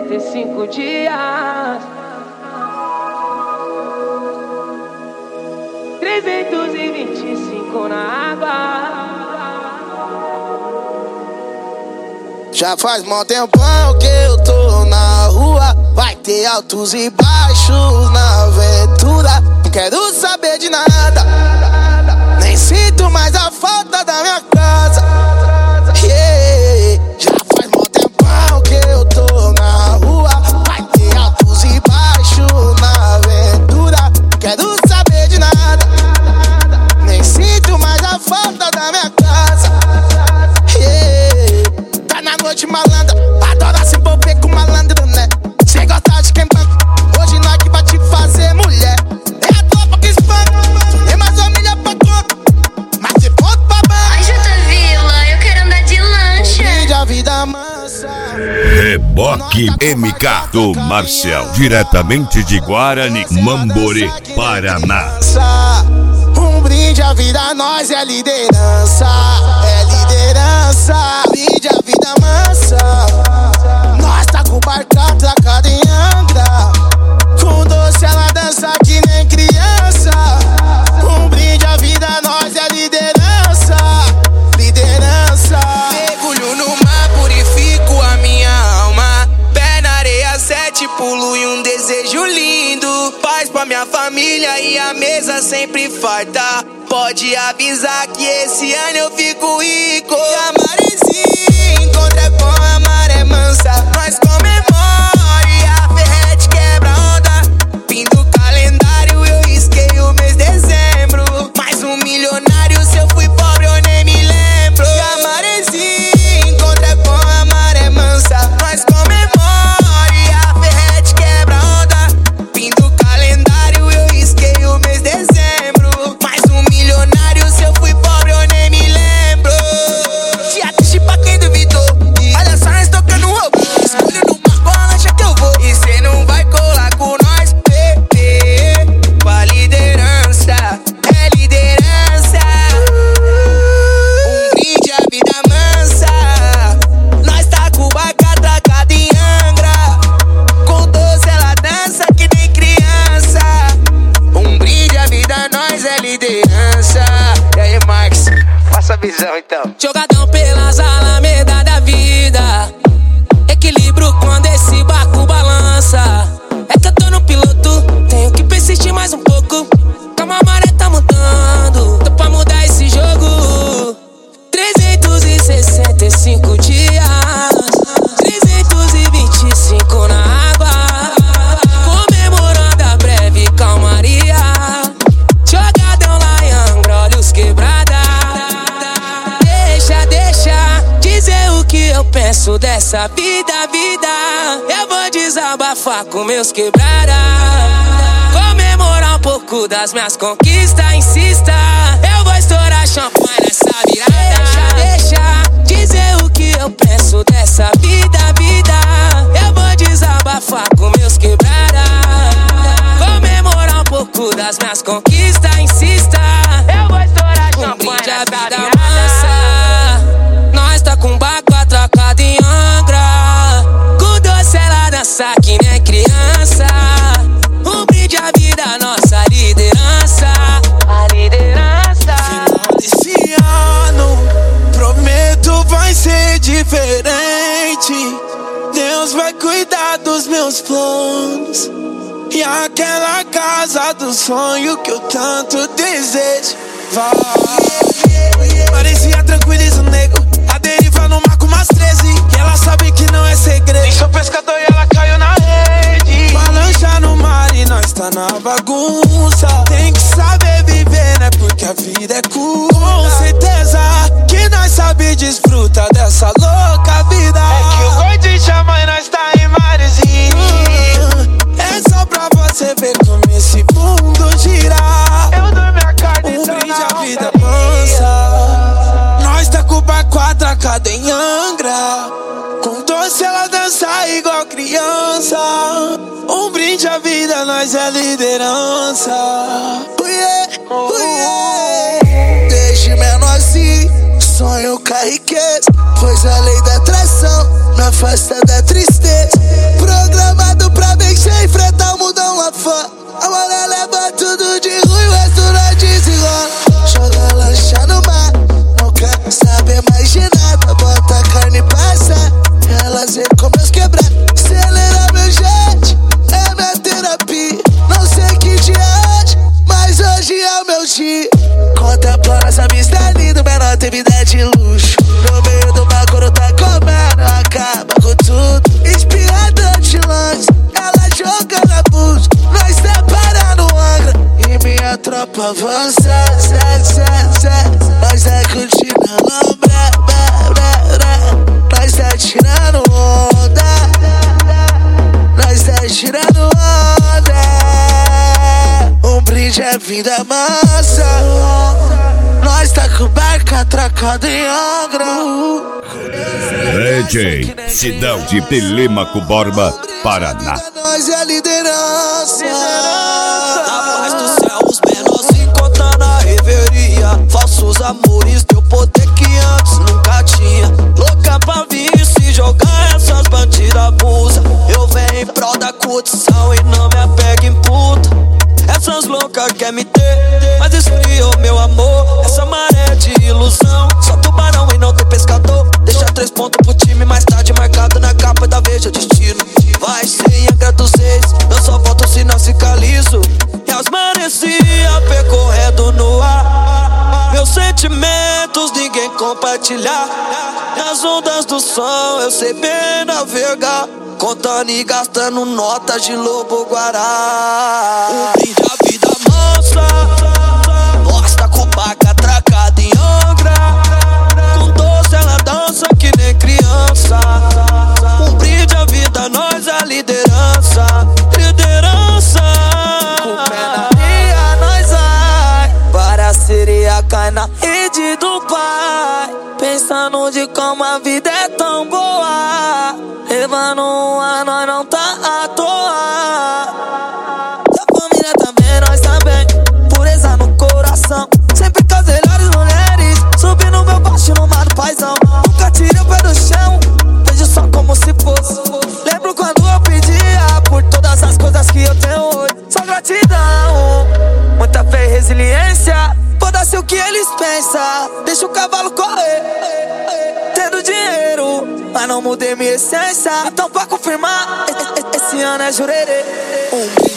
365 dias, 325 na água. Já faz mó tempão que eu tô na rua. Vai ter altos e baixos na aventura. Não quero saber de nada, nem sinto mais a falta da minha casa. Yeah. Já faz mó tempão que eu tô na rua. Vai ter altos e baixos na aventura. Não quero saber de nada, nem sinto mais a falta da minha casa. Yeah. Tá na noite malandra, adora se envolver com malandro, né? Cê gosta de quem banca, hoje nós que vai te fazer mulher. É a tropa que espanca, é mais uma milha pra conta, mas de ponto pra banca. Ai, Jotavila, eu quero andar de lancha. Brinde a vida mansa. Reboque MK do Marcel, diretamente de Guarani, Mamborê, Paraná. Um brinde a vida, nós é liderança. É liderança. Brinde a vida mansa. Nós tá com o barco atracado em Angra. Com doce ela dança que nem criança. Um brinde a vida, nós é liderança. Liderança. Mergulho no mar, purifico a minha alma. Pé na areia, 7 pulo e um desejo lindo. Paz pra minha família e a mesa sempre farta. Pode avisar que esse ano eu fico rico. E a maresia encontra com a maré mansa. Nós comemora e a ferrete quebra onda. Fim do calendário eu risquei o mês de dezembro. Mais um milionário, se eu fui pobre eu nem me lembro. E a maresia encontra com a maré mansa. Nós comemora e a ferrete quebra onda. Fim do calendário eu risquei o mês de dezembro. Mais um milionário, se eu fui pobre eu nem me lembro. Dia triste pra quem duvidou. Olha só nós tocando robô. Escolho no barco a lancha que eu vou. E cê não vai colar com nós, bebê. Com a liderança, é liderança. Um brinde à vida mansa. Nós tá com o barco atracado em Angra. Com 12 ela dança que nem criança. Um brinde à vida, nós é liderança. E aí, Max, passa a visão então. Jogadão pelas alamedas da vida, equilíbrio quando esse barco balança. É que eu tô no piloto, tenho que persistir mais um pouco. Calma, a maré tá mudando, tô pra mudar esse jogo. 365 dias, 325 na água. Comemorando a breve calmaria. Jogadão lá em Angra, olhos quebrada. Deixa dizer o que eu penso dessa vida. Eu vou desabafar com meus quebrada. Comemorar um pouco das minhas conquistas, insista. Eu vou estourar champanhe nessa virada. Deixa dizer o que eu penso dessa vida. Eu vou desabafar com meus quebrada. Comemorar um pouco das minhas conquistas, insista. Eu vou estourar champanhe nessa virada. Nós tá com o barco atracado em Angra. Com doce ela dança que nem criança. Um brinde à vida, nossa liderança. A liderança. Final desse ano, prometo vai ser diferente. Deus vai cuidar dos meus planos. E aquela casa do sonho que eu tanto desejo vai. Parecia tranquiliza o nego. A deriva no mar com umas 13. E ela sabe que não é segredo. Nem sou pescador e ela caiu na rede. Balança no mar e nós tá na bagunça. Tem que saber viver, né? Porque a vida é curta. Com certeza que nós sabe desfrutar dessa louca vida. É que o gordinho chama e nós tá em maresia. É só pra você ver como esse mundo gira. Eu dou minha carne e brinde a vida mansa. Nós tá com o barco atracado em Angra. Com doce ela dança igual criança. Um brinde à vida, nós é liderança. Desde menorzinho, sonho com a riqueza. Pois a lei da atração me afasta da tristeza. pra avançar, nós tá curtindo a lombra, nós tá tirando onda, nós tá tirando onda. Um brinde é vida massa, nós tá com barca atracada em Angra. DJ Sidão de Telêmaco Borba, Paraná. Nós é a liderança. Na paz do céu, os menores se encontram na reveria. Falsos amores, teu poder que antes nunca tinha. Louca pra vir se jogar, essas bandidas abusa. Eu venho em prol da curtição e não me apego em puta. Essas loucas quer me ter, mas esfriou meu amor. Essa maré de ilusão, só tubarão e não tem pescador. Deixa 3 pontos pro time, mais tarde marcado na capa da Veja Destino. Vai ser em Angra dos Reis, eu só volto se não ficar liso. E as maresia percorrendo no ar. Meus sentimentos ninguém compartilhar. Nas ondas do som eu sei bem navegar, contando e gastando notas de lobo guará. Um brinde à vida mansa, nós tá com barca atracada em Angra. Com doce ela dança que nem criança. Um brinde à vida, nós a liderança. Liderança. Com pé na ria nós vai, para a sereia cai na rede do pai. Pensando de como a vida é tão boa, levando um ar, nós não tá à toa. Da família também, nós também, pureza no coração. Sempre com as melhores mulheres, subindo meu baixo no mar do paizão. Nunca tirei o pé do chão, vejo só como se fosse. Lembro quando eu pedia por todas as coisas que eu tenho hoje. Só gratidão, muita fé e resiliência. Foda-se o que eles pensam, deixa o cavalo correr. Tendo dinheiro, mas não mudei minha essência. Então pra confirmar, esse ano é jurerê.